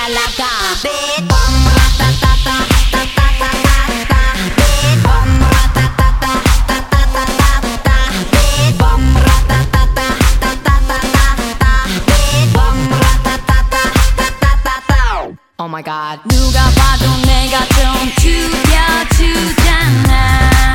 잘 나가. Big bum 라따따따 따따따따따. Big bum 라따따따 따따따따따. Big bum 라따따따 따따따따따. Big bum 라따따따 따따따따. Oh my god. 누가 봐도 내가 좀 죽여주잖아.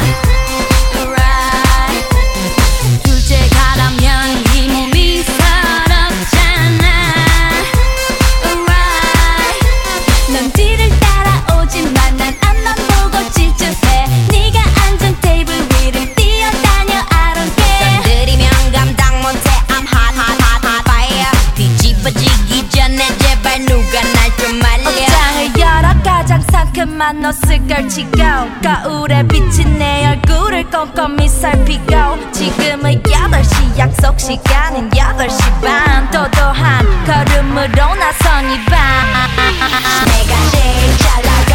옷을 걸치고 거울에 비친 내 얼굴을 꼼꼼히 살피고 지금은 8시 약속 시간은 8시 반 도도한 걸음으로 나선 이 밤 내가 제일 잘 나가.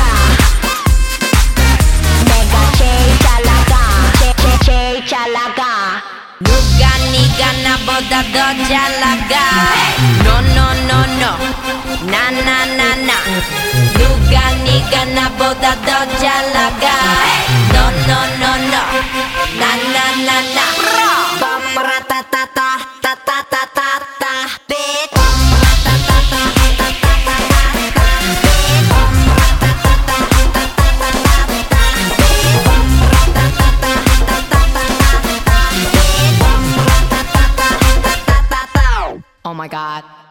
내가 제일 잘 나가. 제일 잘 나가. 누가 네가 나보다 더 잘 나가. No no no no 나 나 나 나 누가 네가 나보다 더 잘 나가. No no no no 나 나 나 나 Bum 라따따따 따따따따따. Big bum 라따따따 따따따따따. Big bum 라따따따 따따따따따. Big bum 라따따따 따따따따따. Big bum 라따따따 따따따따. Oh my god.